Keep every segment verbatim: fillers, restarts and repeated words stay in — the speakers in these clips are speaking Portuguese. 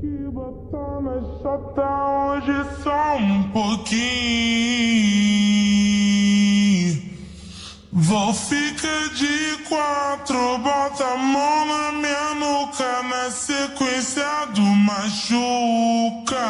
que botar na chata hoje só um pouquinho. Vou ficar de quatro, bota a mão na minha nuca, na sequência do machuca.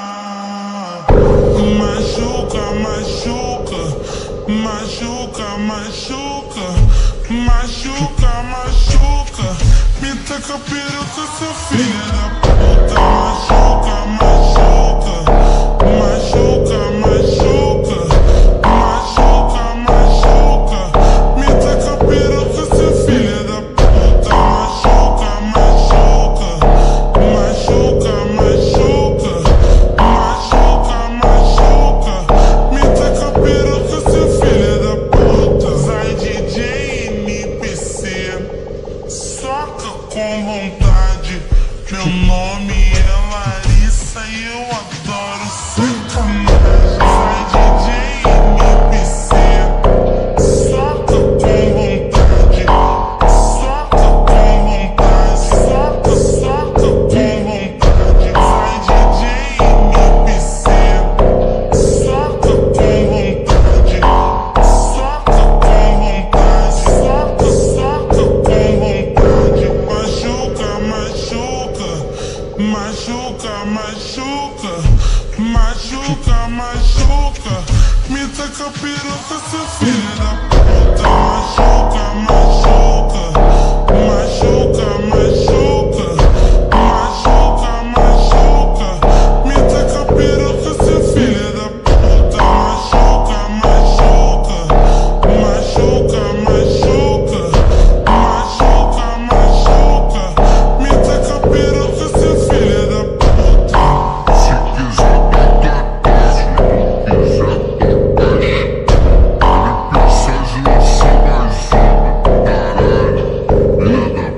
Machuca, machuca, machuca, machuca, machuca, machuca. Me taca peruca, seu filho da puta. Machuca, machuca, machuca, machuca, machuca, machuca. Me taca peruca, seu filho da puta. Machuca, machuca, machuca, machuca, machuca, machuca. Me taca peruca, seu filho da puta. Zay D J M P C, soca com vontade. Meu nome é Larissa e eu adoro sacanagem. Zay D J M P C, soca com vontade, soca com vontade, soca, soca com vontade. Zay D J M P C, soca com vontade, soca com vontade, soca, soca com vontade. Machuca, machuca, machuca, machuca, machuca, machuca. Me taca peruca, seu filho da puta. Machuca, machuca, machuca, machuca, machuca, machuca. Me taca peruca, seu filho da puta. Machuca, machuca, machuca, machuca, machuca, machuca. Me taca peruca, seu filho da puta. Se quiser botar cash, não quiser botar cash. Ele precisa lançar mais uma, caralho, filha da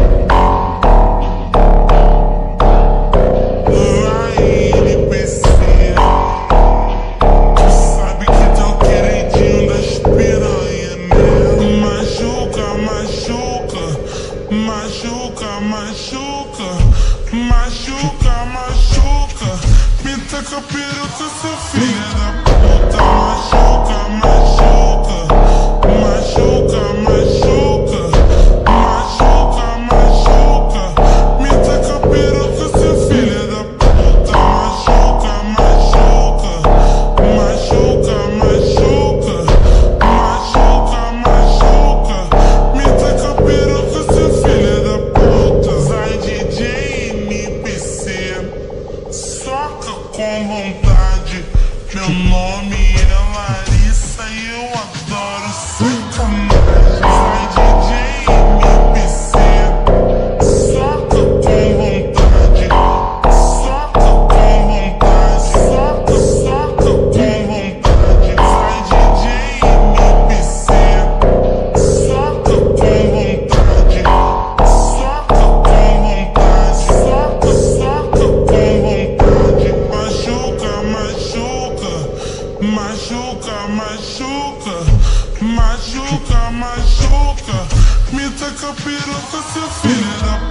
Vai, N P C, tu sabe que teu queridinho das piranha, né? Machuca, machuca, machuca, machuca, machuca, machuca. Me taca peruca, seu filho da puta. Machuca, machuca, machuca, machuca, machuca, machuca. Me taca peruca, seu filho da puta. Machuca, machuca, machuca, machuca, machuca, machuca. Me taca peruca, seu filho da puta. Zay D J M P C, soca com vontade. Meu nome é Larissa e eu adoro sacanagem. Zay D J M P C, soca com vontade, soca com vontade, soca, soca com vontade. Zay D J M P C, soca com vontade, soca com vontade, soca, soca com vontade. Machuca, machuca, machuca, machuca, machuca, machuca. Me taca peruca, seu filho da